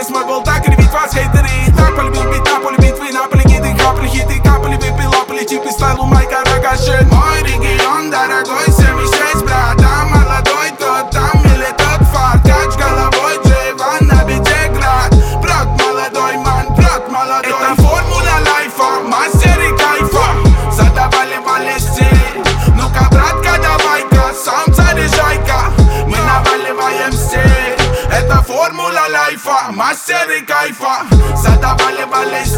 смог был так кривить вас, хейтеры. И так полюбил бит, полюбит вы, наполи гиты, капли, выпил, полетит и стайл у Майка Рогашин. Мой регион дорогой, 76, брат, там молодой, тот там или тот фарт. Кач головой, Джейван на бите град. Брат молодой, ман, брат молодой. Это формула лайфа, мастер и кайфа. Задавали валести. Ну-ка, братка, давай-ка, сам заряжай-ка. Мы наваливаем стиль. Это формула лайфа, мастер и кайфа. Задавали валести.